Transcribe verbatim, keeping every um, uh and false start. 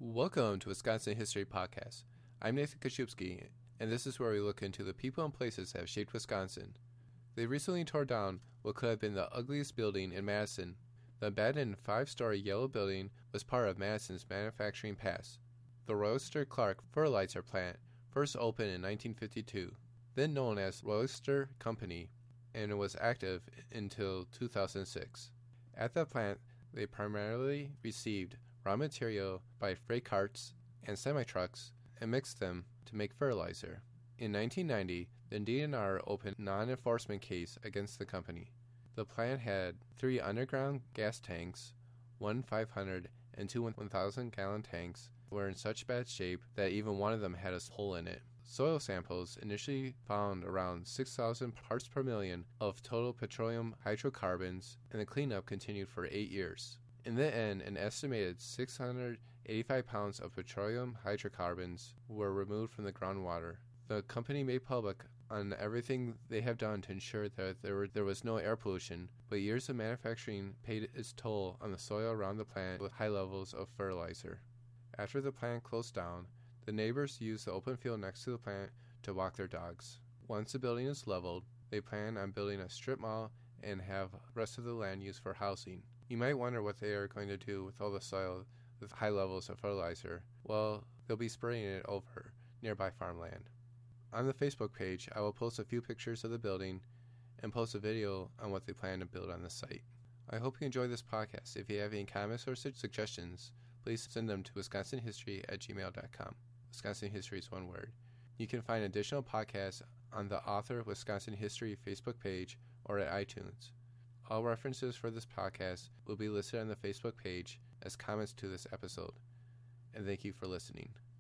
Welcome to Wisconsin History Podcast. I'm Nathan Kaszubski, and this is where we look into the people and places that have shaped Wisconsin. They recently tore down what could have been the ugliest building in Madison. The abandoned five-story yellow building was part of Madison's manufacturing past. The Royster Clark fertilizer plant first opened in nineteen fifty-two, then known as Royster Company, and it was active until two thousand six. At the plant, they primarily received raw material by freight carts and semi-trucks and mixed them to make fertilizer. In nineteen ninety, the D N R opened a non-enforcement case against the company. The plant had three underground gas tanks, one five hundred and two one thousand gallon tanks were in such bad shape that even one of them had a hole in it. Soil samples initially found around six thousand parts per million of total petroleum hydrocarbons, and the cleanup continued for eight years. In the end, an estimated six hundred eighty-five pounds of petroleum hydrocarbons were removed from the groundwater. The company made public on everything they have done to ensure that there, were, there was no air pollution, but years of manufacturing paid its toll on the soil around the plant with high levels of fertilizer. After the plant closed down, the neighbors used the open field next to the plant to walk their dogs. Once the building is leveled, they plan on building a strip mall and have the rest of the land used for housing. You might wonder what they are going to do with all the soil with high levels of fertilizer. Well, they'll be spraying it over nearby farmland. On the Facebook page, I will post a few pictures of the building and post a video on what they plan to build on the site. I hope you enjoy this podcast. If you have any comments or suggestions, please send them to wisconsin history at gmail dot com. Wisconsin History is one word. You can find additional podcasts on the Author of Wisconsin History Facebook page or at iTunes. All references for this podcast will be listed on the Facebook page as comments to this episode. And thank you for listening.